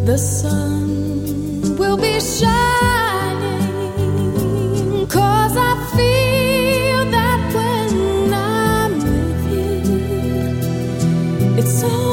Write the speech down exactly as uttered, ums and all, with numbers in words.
The sun will be shining, 'cause I feel that when I'm with you, it's all